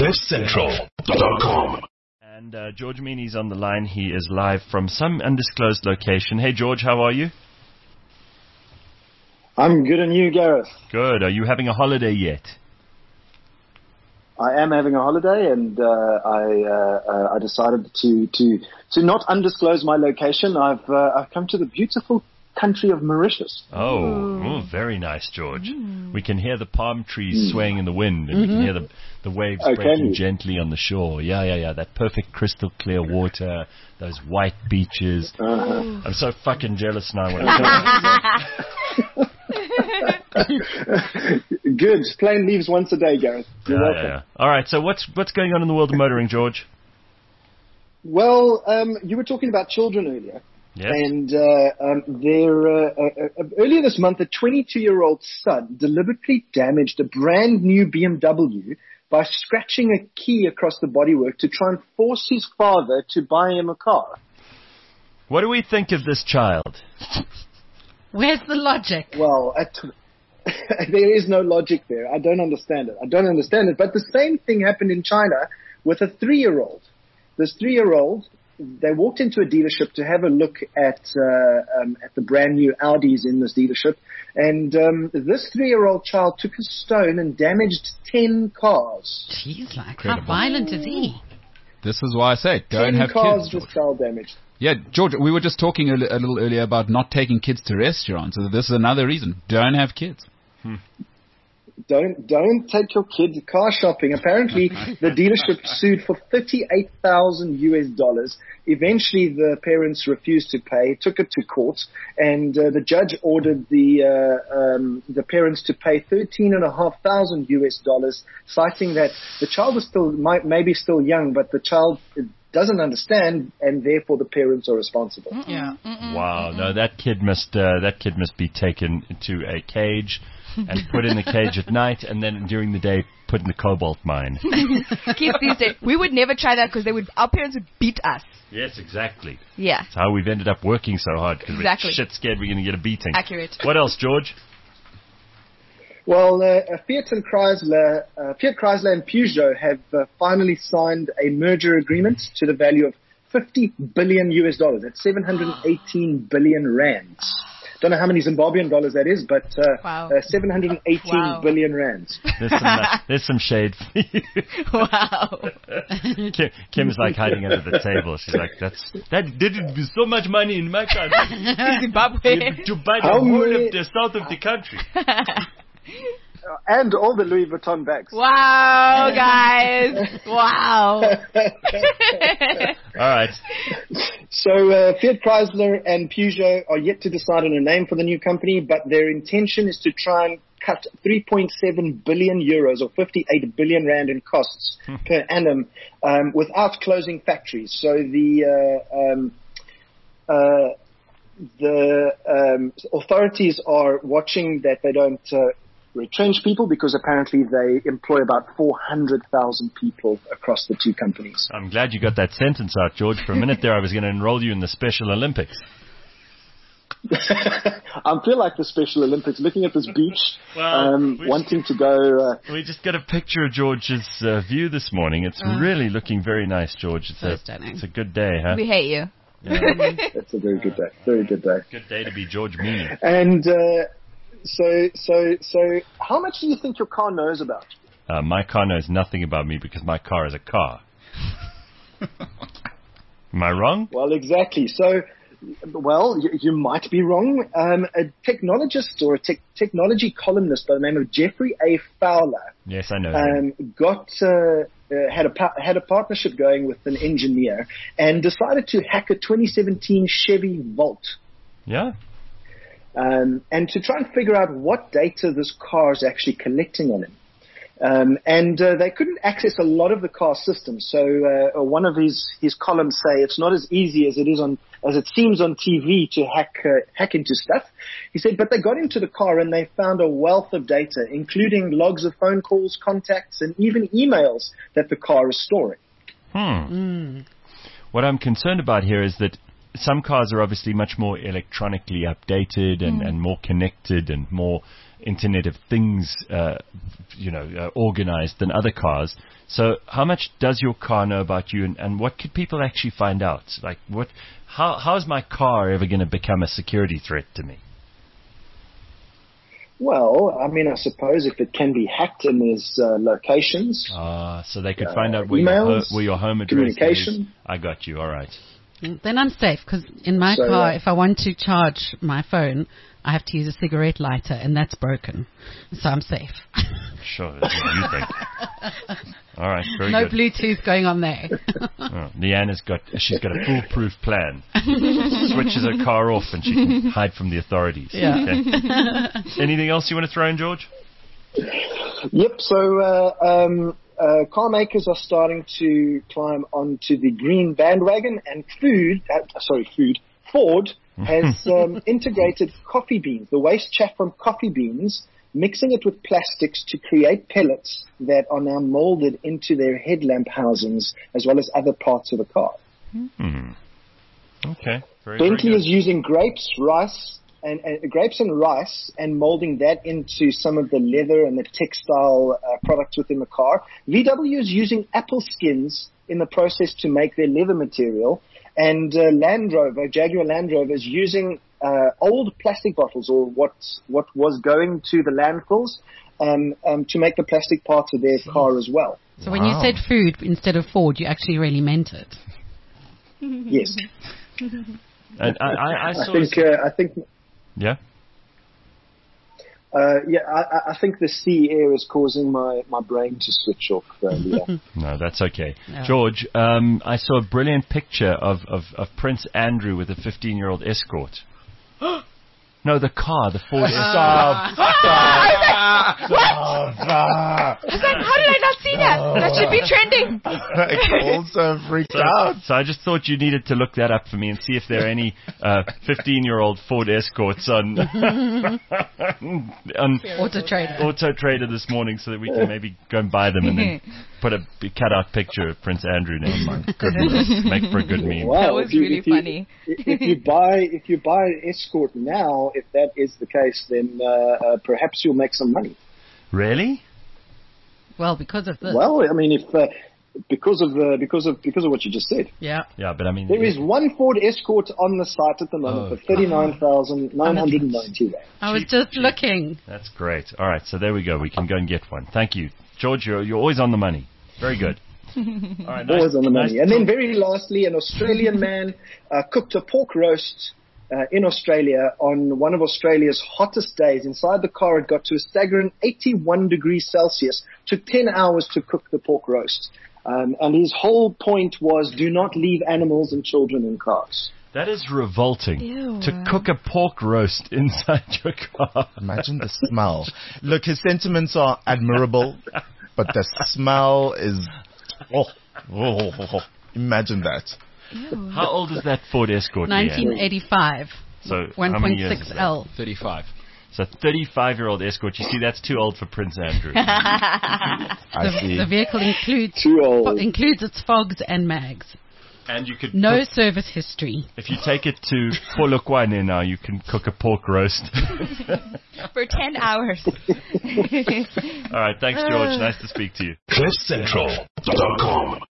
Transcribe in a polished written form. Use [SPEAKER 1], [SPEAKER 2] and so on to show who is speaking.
[SPEAKER 1] CliffCentral.com.
[SPEAKER 2] And George Meany's on the line. He is live from some undisclosed location. Hey, George, how are you?
[SPEAKER 3] I'm good, and you, Gareth?
[SPEAKER 2] Good. Are you having a holiday yet?
[SPEAKER 3] I am having a holiday, and I decided to not undisclose my location. I've come to the beautiful country of Mauritius.
[SPEAKER 2] Oh, very nice, George. We can hear the palm trees swaying in the wind, and we can hear the waves breaking gently on the shore. Yeah. That perfect crystal clear water, those white beaches. I'm so fucking jealous now.
[SPEAKER 3] Good. Plane leaves once a day, Gareth. You're welcome.
[SPEAKER 2] Yeah. All right. So what's going on in the world of motoring, George?
[SPEAKER 3] Well, you were talking about children earlier.
[SPEAKER 2] Yes.
[SPEAKER 3] And earlier this month, a 22-year-old son deliberately damaged a brand new BMW by scratching a key across the bodywork to try and force his father to buy him a car.
[SPEAKER 2] What do we think of this child?
[SPEAKER 4] Where's the logic?
[SPEAKER 3] Well, there is no logic there. I don't understand it. But the same thing happened in China with a 3-year-old. This 3-year-old, they walked into a dealership to have a look at the brand new Audis in this dealership, and this 3-year-old child took a stone and damaged 10 cars.
[SPEAKER 4] Jeez, how violent is he?
[SPEAKER 5] This is why I say don't have
[SPEAKER 3] 10 cars
[SPEAKER 5] kids,
[SPEAKER 3] with style damage.
[SPEAKER 5] Yeah, George, we were just talking a little earlier about not taking kids to restaurants. So this is another reason. Don't have kids.
[SPEAKER 3] Don't take your kids car shopping. Apparently, the dealership sued for $38,000. Eventually, the parents refused to pay, took it to court, and the judge ordered the parents to pay $13,500, citing that the child is maybe still young, but the child doesn't understand, and therefore the parents are responsible.
[SPEAKER 4] Yeah.
[SPEAKER 2] Wow. No, that kid must be taken into a cage and put in the cage at night, and then during the day put in the cobalt mine.
[SPEAKER 6] Kids these days, we would never try that because our parents would beat us.
[SPEAKER 2] Yes, exactly.
[SPEAKER 6] Yeah.
[SPEAKER 2] That's how we've ended up working so hard, because we're shit scared we're going to get a beating.
[SPEAKER 6] Accurate.
[SPEAKER 2] What else, George?
[SPEAKER 3] Well, Fiat Chrysler and Peugeot have finally signed a merger agreement to the value of $50 billion. That's 718 billion rands. Don't know how many Zimbabwean dollars that is, but 718 billion rands.
[SPEAKER 2] There's some shade for you.
[SPEAKER 6] Wow.
[SPEAKER 2] Kim's like hiding under the table. She's like, that did so much money in my country.
[SPEAKER 6] Zimbabwe.
[SPEAKER 2] To buy the whole of the south of the country.
[SPEAKER 3] And all the Louis Vuitton bags.
[SPEAKER 6] Wow, guys. Wow.
[SPEAKER 2] All right.
[SPEAKER 3] So Fiat Chrysler and Peugeot are yet to decide on a name for the new company, but their intention is to try and cut 3.7 billion euros or 58 billion rand in costs per annum without closing factories. So the authorities are watching that they don't retrench people, because apparently they employ about 400,000 people across the two companies.
[SPEAKER 2] I'm glad you got that sentence out, George. For a minute there, I was going to enroll you in the Special Olympics.
[SPEAKER 3] I feel like the Special Olympics, looking at this beach, wanting to go...
[SPEAKER 2] we just got a picture of George's view this morning. It's really looking very nice, George. It's a good day, huh?
[SPEAKER 6] We hate you.
[SPEAKER 2] Yeah.
[SPEAKER 3] It's a very good day. Very good day.
[SPEAKER 2] Good day to be George Meany.
[SPEAKER 3] And... So, how much do you think your car knows about you?
[SPEAKER 2] My car knows nothing about me because my car is a car. Am I wrong?
[SPEAKER 3] Well, exactly. So, you might be wrong. A technologist or a technology columnist by the name of Jeffrey A. Fowler.
[SPEAKER 2] Yes, I know.
[SPEAKER 3] Had a partnership going with an engineer and decided to hack a 2017 Chevy Volt.
[SPEAKER 2] Yeah.
[SPEAKER 3] And to try and figure out what data this car is actually collecting on him. And they couldn't access a lot of the car system. So one of his columns say it's not as easy as it seems on TV to hack into stuff. He said, but they got into the car and they found a wealth of data, including logs of phone calls, contacts, and even emails that the car is storing.
[SPEAKER 2] What I'm concerned about here is that some cars are obviously much more electronically updated and more connected and more Internet of Things, organized than other cars. So how much does your car know about you, and what could people actually find out? Like, how is my car ever going to become a security threat to me?
[SPEAKER 3] Well, I mean, I suppose if it can be hacked and there's locations.
[SPEAKER 2] So they could find out where your home address
[SPEAKER 3] communication.
[SPEAKER 2] is. I got you. All right.
[SPEAKER 4] Then I'm safe, because in my car, if I want to charge my phone, I have to use a cigarette lighter, and that's broken. So I'm safe.
[SPEAKER 2] Sure, that's what you think. All right, very
[SPEAKER 4] no
[SPEAKER 2] good.
[SPEAKER 4] No Bluetooth going on there.
[SPEAKER 2] Leanne's got a foolproof plan. Switches her car off and she can hide from the authorities.
[SPEAKER 4] Yeah.
[SPEAKER 2] Okay. Anything else you want to throw in, George?
[SPEAKER 3] Yep. So car makers are starting to climb onto the green bandwagon, and Ford has integrated coffee beans, the waste chaff from coffee beans, mixing it with plastics to create pellets that are now molded into their headlamp housings as well as other parts of the car.
[SPEAKER 2] Okay.
[SPEAKER 3] Bentley is using grapes and rice and molding that into some of the leather and the textile products within the car. VW is using apple skins in the process to make their leather material. And Jaguar Land Rover is using old plastic bottles, or what was going to the landfills, to make the plastic parts of their car as well.
[SPEAKER 4] So when you said food instead of Ford, you actually really meant it.
[SPEAKER 3] Yes.
[SPEAKER 2] And I think. Yeah.
[SPEAKER 3] I think the sea air is causing my brain to switch off.
[SPEAKER 2] No, that's okay. No. George, I saw a brilliant picture of Prince Andrew with a 15-year-old escort. No, the car, the Ford Escort.
[SPEAKER 6] Stop! How did I not see that? That should be trending.
[SPEAKER 1] I also freaked out.
[SPEAKER 2] So I just thought you needed to look that up for me and see if there are any 15-year-old Ford Escorts on Auto Trader this morning, so that we can maybe go and buy them and then put a cut-out picture of Prince Andrew name. My goodness, make for a good meme.
[SPEAKER 3] Wow,
[SPEAKER 6] that was really funny.
[SPEAKER 3] If you buy an Escort now, if that is the case, then perhaps you'll make some money.
[SPEAKER 2] Really?
[SPEAKER 4] Well, because of this.
[SPEAKER 3] Well, I mean, because of what you just said.
[SPEAKER 4] Yeah.
[SPEAKER 2] Yeah, but I mean,
[SPEAKER 3] there is one Ford Escort on the site at the moment for 39,990 rand.
[SPEAKER 4] I was just looking.
[SPEAKER 2] That's great. All right, so there we go. We can go and get one. Thank you, George. You're always on the money. Very good. All right,
[SPEAKER 3] always on the money. And then very lastly, an Australian man cooked a pork roast in Australia on one of Australia's hottest days. Inside the car, it got to a staggering 81 degrees Celsius. Took 10 hours to cook the pork roast. And his whole point was, do not leave animals and children in cars.
[SPEAKER 2] That is revolting.
[SPEAKER 6] Ew.
[SPEAKER 2] To cook a pork roast inside your car.
[SPEAKER 1] Imagine the smell. Look, his sentiments are admirable, but the smell is... imagine that.
[SPEAKER 6] Ew.
[SPEAKER 2] How old is that Ford Escort?
[SPEAKER 4] 1985.
[SPEAKER 2] So
[SPEAKER 4] 1.6L.
[SPEAKER 2] 35. So 35-year-old Escort. You see, that's too old for Prince Andrew.
[SPEAKER 4] The vehicle includes its fogs and mags.
[SPEAKER 2] And you could
[SPEAKER 4] service history.
[SPEAKER 2] If you take it to Polokwane now, you can cook a pork roast
[SPEAKER 6] for 10 hours.
[SPEAKER 2] All right, thanks, George. Nice to speak to you.
[SPEAKER 7] CliffCentral.com